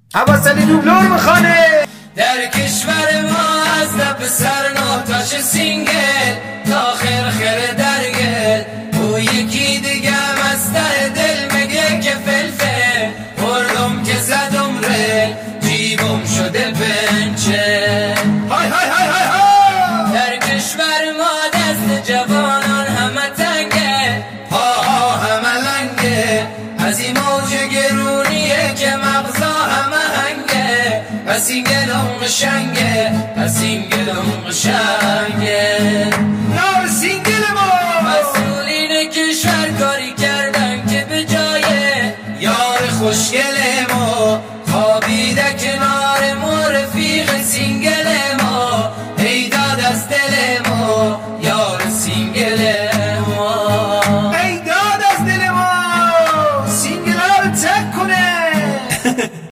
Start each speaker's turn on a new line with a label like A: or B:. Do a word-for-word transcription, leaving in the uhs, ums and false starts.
A: عباسلی دوبلور میخوانه.
B: در کشور ما از دب سر ناتاش سینگل تا خیر خیر درگل، او یکی دیگه مستر دل میگه که فلفل بردم که زدم ره جیبم شده بنچه.
A: های های های های های.
B: در کشور ما دست جوانان همه تنگه، ها ها همه لنگه، از این موج گرونیه که مغزا همه هنگه، پس این گلام شنگه، پس این